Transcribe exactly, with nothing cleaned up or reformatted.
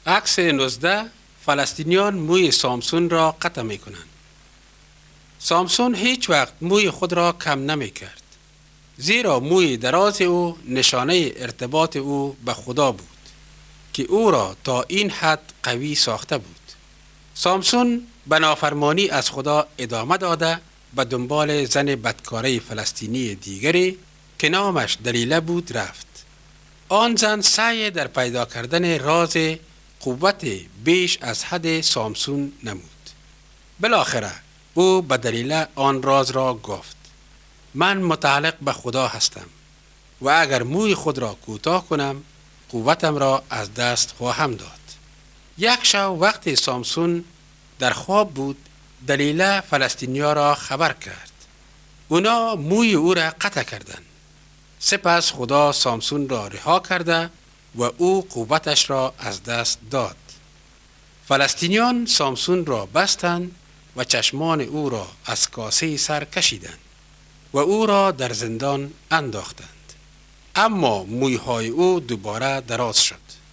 عکس نوزده. فلسطینیان موی سامسون را قطع می کنند. سامسون هیچ وقت موی خود را کم نمی کرد. زیرا موی دراز او نشانه ارتباط او به خدا بود که او را تا این حد قوی ساخته بود. سامسون به نافرمانی از خدا ادامه داده به دنبال زن بدکاره فلسطینی دیگری که نامش دلیله بود رفت. آن زن سعی در پیدا کردن راز قوت بیش از حد سامسون نمود. بالاخره او به دلیله آن راز را گفت: من متعلق به خدا هستم و اگر موی خود را کوتاه کنم قوتم را از دست خواهم داد. یک شب وقتی سامسون در خواب بود، دلیله فلسطینیا را خبر کرد. اونا موی او را قطع کردند. سپس خدا سامسون را رها کرده و او قوتش را از دست داد. فلسطینیان سامسون را بستند و چشمان او را از کاسه سر کشیدند و او را در زندان انداختند. اما مویهای او دوباره دراز شد.